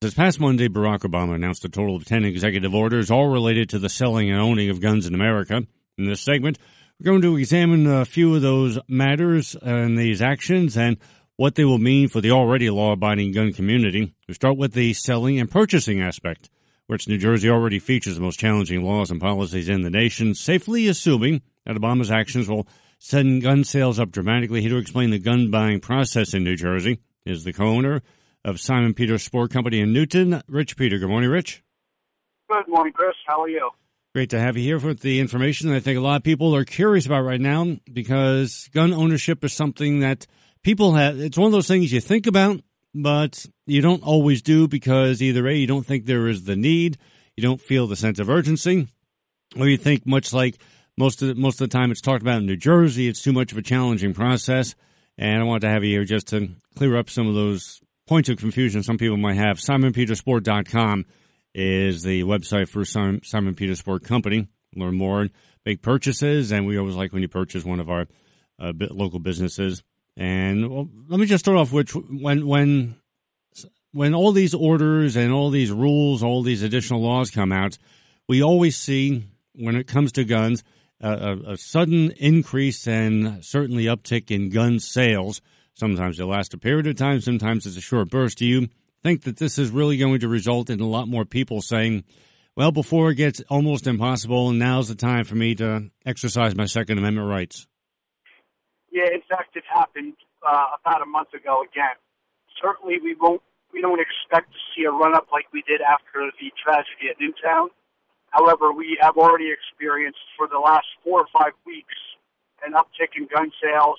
This past Monday, Barack Obama announced a total of 10 executive orders, all related to the selling and owning of guns in America. In this segment, we're going to examine a few of those matters and these actions and what they will mean for the already law-abiding gun community. We start with the selling and purchasing aspect, which New Jersey already features the most challenging laws and policies in the nation, safely assuming that Obama's actions will send gun sales up dramatically. Here to explain the gun buying process in New Jersey is the co-owner of Simon Peter Sport Company in Newton, Rich Peter. Good morning, Rich. Good morning, Chris. How are you? Great to have you here with the information that I think a lot of people are curious about right now, because gun ownership is something that people have. It's one of those things you think about, but you don't always do, because either A, you don't think there is the need, you don't feel the sense of urgency, or you think, much like most of the time it's talked about in New Jersey, it's too much of a challenging process. And I wanted to have you here just to clear up some of those points of confusion some people might have. SimonPetersport.com is the website for Simon Peter Sport Company. Learn more and make purchases, and we always like when you purchase one of our local businesses. And let me just start off with when all these orders and all these rules, all these additional laws come out, we always see, when it comes to guns, a sudden increase and certainly uptick in gun sales. Sometimes they last a period of time, sometimes it's a short burst. Do you think that this is really going to result in a lot more people saying, well, before it gets almost impossible, now's the time for me to exercise my Second Amendment rights? Yeah, in fact, it happened about a month ago again. Certainly we don't expect to see a run-up like we did after the tragedy at Newtown. However, we have already experienced for the last 4 or 5 weeks an uptick in gun sales,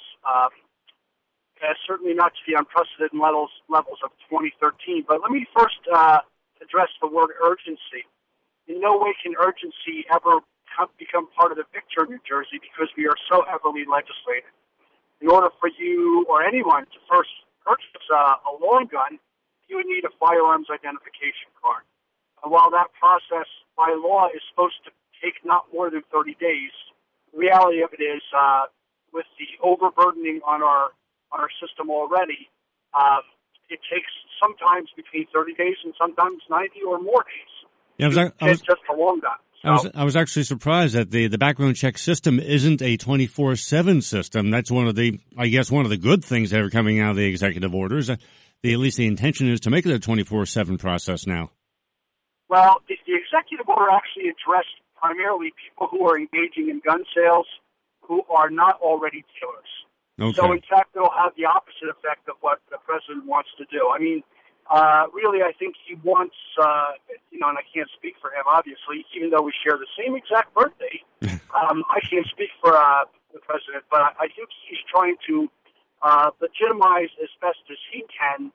certainly not to the unprecedented levels of 2013. But let me first address the word urgency. In no way can urgency ever become part of the picture in New Jersey, because we are so heavily legislated. In order for you or anyone to first purchase a long gun, you would need a firearms identification card. And while that process by law is supposed to take not more than 30 days, the reality of it is, with the overburdening on our system already, it takes sometimes between 30 days and sometimes 90 or more days. Yeah, I was just a long gun. I was actually surprised that the background check system isn't a 24/7 system. That's one of the good things that are coming out of the executive orders. At least the intention is to make it a 24/7 process now. Well, the executive order actually addressed primarily people who are engaging in gun sales who are not already dealers. Okay. So, in fact, it'll have the opposite effect of what the president wants to do. I mean, really, I think he wants, and I can't speak for him, obviously, even though we share the same exact birthday. I can't speak for the president, but I think he's trying to legitimize as best as he can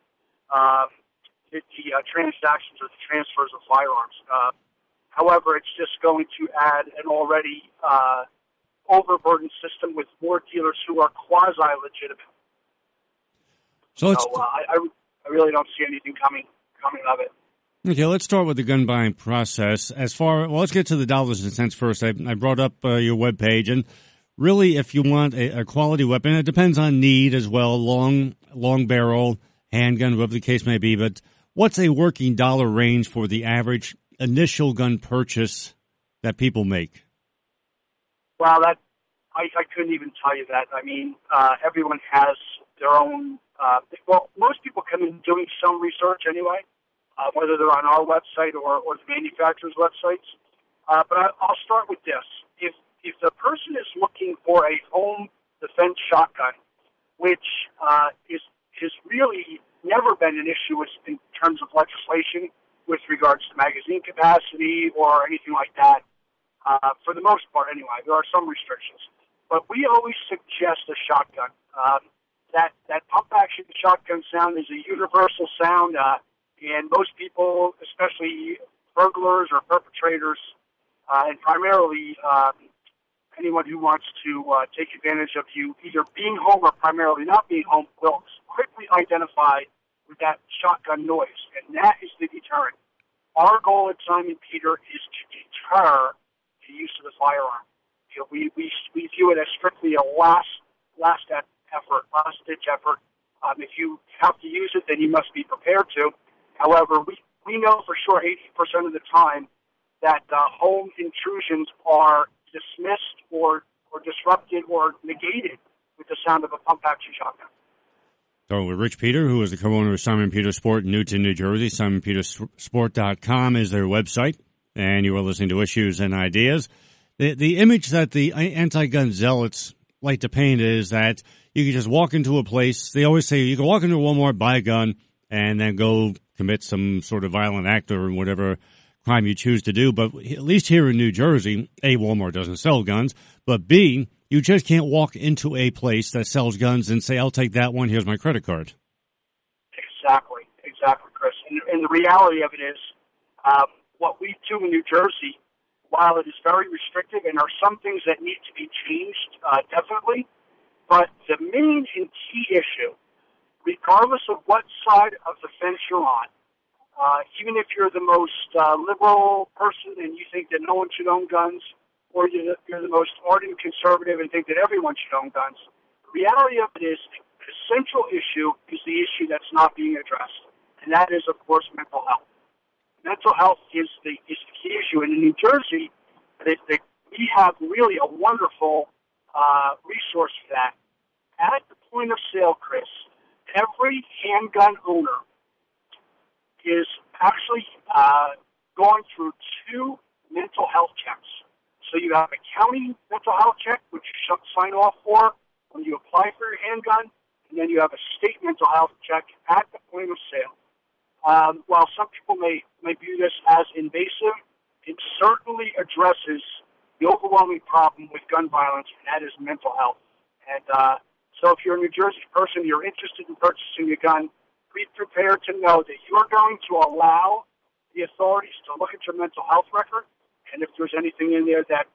the transactions or the transfers of firearms. However, it's just going to add an already overburdened system with more dealers who are quasi-legitimate. So I really don't see anything coming of it. Okay, let's start with the gun buying process. Let's get to the dollars and cents first. I brought up your webpage, and really, if you want a quality weapon, it depends on need as well, long barrel, handgun, whatever the case may be, but what's a working dollar range for the average initial gun purchase that people make? Well, I couldn't even tell you that. I mean, everyone has their own. Most people come in doing some research anyway, whether they're on our website or the manufacturer's websites. But I'll start with this: if the person is looking for a home defense shotgun, which is really never been an issue in terms of legislation with regards to magazine capacity or anything like that. For the most part, anyway, there are some restrictions. But we always suggest a shotgun. That pump-action shotgun sound is a universal sound, and most people, especially burglars or perpetrators, and primarily anyone who wants to take advantage of you either being home or primarily not being home, will quickly identify with that shotgun noise, and that is the deterrent. Our goal at Simon Peter is to deter the use of the firearm. You know, we view it as strictly a last-ditch effort. If you have to use it, then you must be prepared to. However, we we know for sure 80% of the time that home intrusions are dismissed or disrupted or negated with the sound of a pump-action shotgun. So with Rich Peter, who is the co-owner of Simon Peter Sport in Newton, New Jersey. SimonPetersport.com is their website, and you are listening to Issues and Ideas. The image that the anti-gun zealots like to paint is that you can just walk into a place. They always say you can walk into a Walmart, buy a gun, and then go commit some sort of violent act or whatever crime you choose to do. But at least here in New Jersey, A, Walmart doesn't sell guns, but B, you just can't walk into a place that sells guns and say, I'll take that one, here's my credit card. Exactly, Chris. And the reality of it is, what we do in New Jersey, while it is very restrictive and are some things that need to be changed, definitely, but the main and key issue, regardless of what side of the fence you're on, even if you're the most liberal person and you think that no one should own guns, or you're the most ardent conservative and think that everyone should own guns, the reality of it is the central issue is the issue that's not being addressed, and that is, of course, mental health. Mental health is the key issue. And in New Jersey, we have really a wonderful resource for that. At the point of sale, Chris, every handgun owner is actually going through 2 mental health checks. So you have a county mental health check, which you sign off for when you apply for your handgun, and then you have a state mental health check at the point of sale. While some people may view this as invasive, it certainly addresses the overwhelming problem with gun violence, and that is mental health. And so if you're a New Jersey person, you're interested in purchasing a gun, be prepared to know that you're going to allow the authorities to look at your mental health record, and if there's anything in there that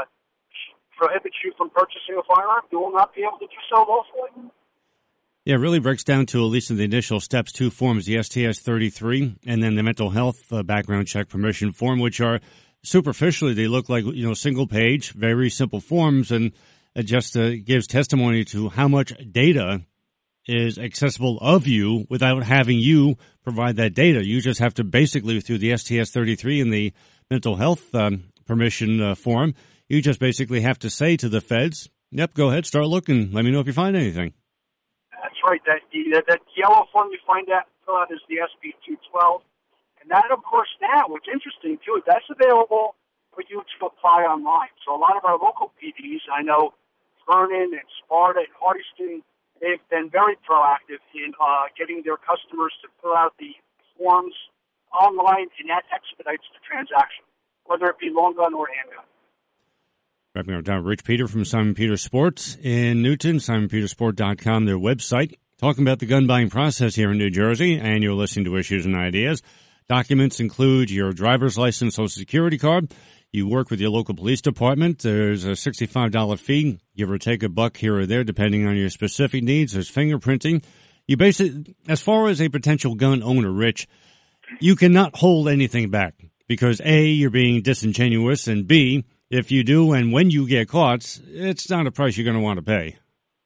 prohibits you from purchasing a firearm, you will not be able to do so lawfully. Yeah, it really breaks down to, at least in the initial steps, 2 forms, the STS-33 and then the mental health background check permission form, which are superficially, they look like, single page, very simple forms, and it just gives testimony to how much data is accessible of you without having you provide that data. You just have to basically, through the STS-33 and the mental health permission form, you just basically have to say to the feds, yep, go ahead, start looking, let me know if you find anything. That's right. That yellow form you fill out is the SB 212. And that, of course, now, what's interesting, too, that's available for you to apply online. So a lot of our local PDs, I know Vernon and Sparta and Hardyston, they've been very proactive in getting their customers to fill out the forms online, and that expedites the transaction, whether it be long gun or handgun. Wrapping up down, Rich Peter from Simon Peter Sports in Newton, SimonPetersport.com, their website. Talking about the gun buying process here in New Jersey, and you're listening to Issues and Ideas. Documents include your driver's license, Social Security card. You work with your local police department. There's a $65 fee, give or take $1 here or there, depending on your specific needs. There's fingerprinting. You basically, as far as a potential gun owner, Rich, you cannot hold anything back because A, you're being disingenuous, and B, if you do and when you get caught, it's not a price you're going to want to pay.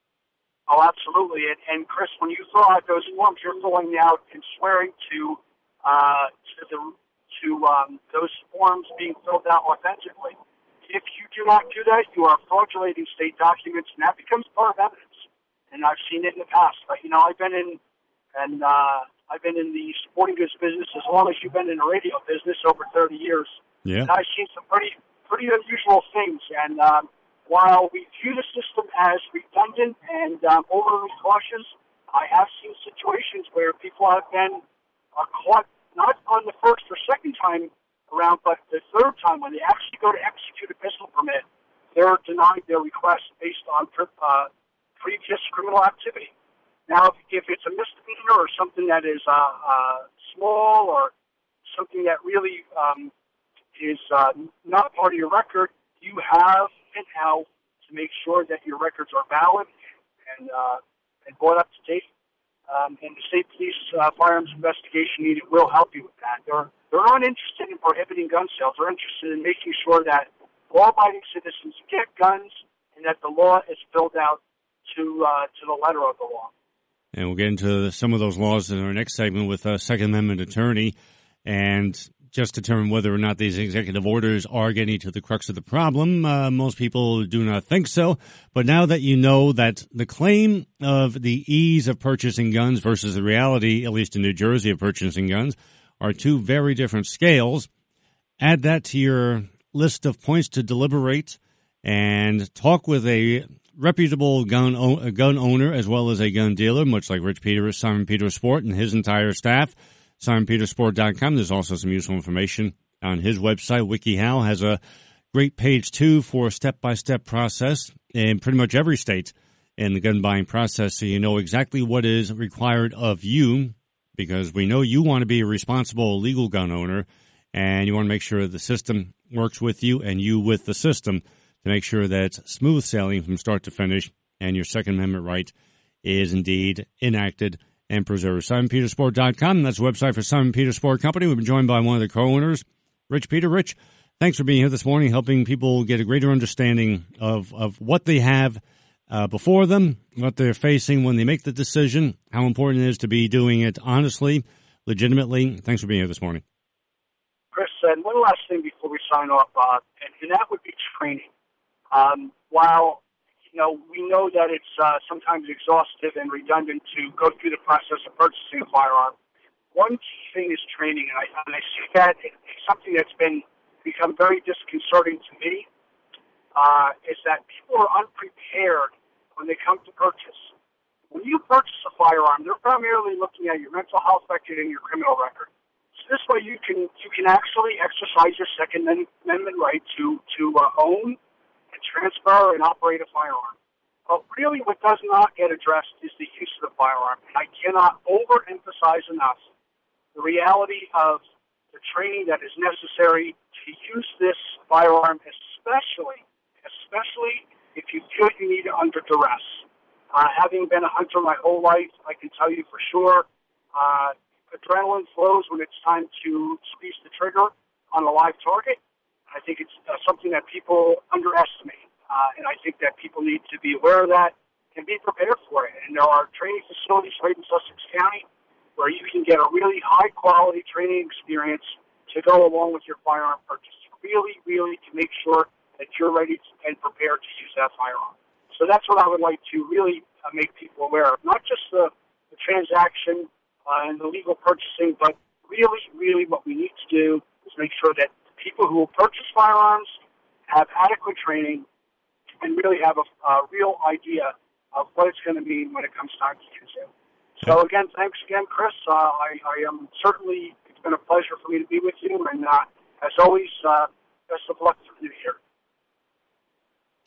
Oh, absolutely. And Chris, when you fill out those forms, you're filling out and swearing to those forms being filled out authentically. If you do not do that, you are fraudulating state documents, and that becomes part of evidence. And I've seen it in the past. But, I've been in the sporting goods business as long as you've been in the radio business, over 30 years. Yeah. And I've seen some pretty unusual things. And while we view the system as redundant and overly cautious, I have seen situations where people have been caught not on the first or second time around, but the third time when they actually go to execute a pistol permit, they're denied their request based on previous criminal activity. Now, if it's a misdemeanor or something that is small or something that really is not part of your record, you have an out to make sure that your records are valid and brought up to date. And the state police firearms investigation unit will help you with that. They're not interested in prohibiting gun sales. They're interested in making sure that law-abiding citizens get guns and that the law is filled out to the letter of the law. And we'll get into some of those laws in our next segment with a Second Amendment attorney and just determine whether or not these executive orders are getting to the crux of the problem. Most people do not think so. But now that you know that the claim of the ease of purchasing guns versus the reality, at least in New Jersey, of purchasing guns, are two very different scales, add that to your list of points to deliberate and talk with a reputable gun owner as well as a gun dealer, much like Rich Peters, Simon Peters Sport, and his entire staff. SimonPetersSport.com. There's also some useful information on his website. WikiHow has a great page, too, for a step-by-step process in pretty much every state in the gun buying process, so you know exactly what is required of you, because we know you want to be a responsible, legal gun owner, and you want to make sure the system works with you and you with the system to make sure that it's smooth sailing from start to finish and your Second Amendment right is indeed enacted and preserved. SimonPetersSport.com. That's the website for Simon Peters Sport Company. We've been joined by one of the co-owners, Rich Peter. Rich, thanks for being here this morning, helping people get a greater understanding of what they have before them, what they're facing when they make the decision, how important it is to be doing it honestly, legitimately. Thanks for being here this morning. Chris, and one last thing before we sign off, and that would be training. While we know that it's sometimes exhaustive and redundant to go through the process of purchasing a firearm. One key thing is training, and I see that it's something that's become very disconcerting to me, is that people are unprepared when they come to purchase. When you purchase a firearm, they're primarily looking at your mental health record and your criminal record. So this way you can actually exercise your Second Amendment right to own, transfer, and operate a firearm. But really what does not get addressed is the use of the firearm. And I cannot overemphasize enough the reality of the training that is necessary to use this firearm, especially if you feel you need it under duress. Having been a hunter my whole life, I can tell you for sure, adrenaline flows when it's time to squeeze the trigger on a live target. I think it's something that people underestimate, and I think that people need to be aware of that and be prepared for it. And there are training facilities right in Sussex County where you can get a really high-quality training experience to go along with your firearm purchase, really to make sure that you're ready and prepared to use that firearm. So that's what I would like to really make people aware of, not just the transaction and the legal purchasing, but really what we need to do is make sure that people who will purchase firearms have adequate training and really have a real idea of what it's going to mean when it comes time to use it. So again, thanks again, Chris. I am certainly, it's been a pleasure for me to be with you, and as always, best of luck for the new year.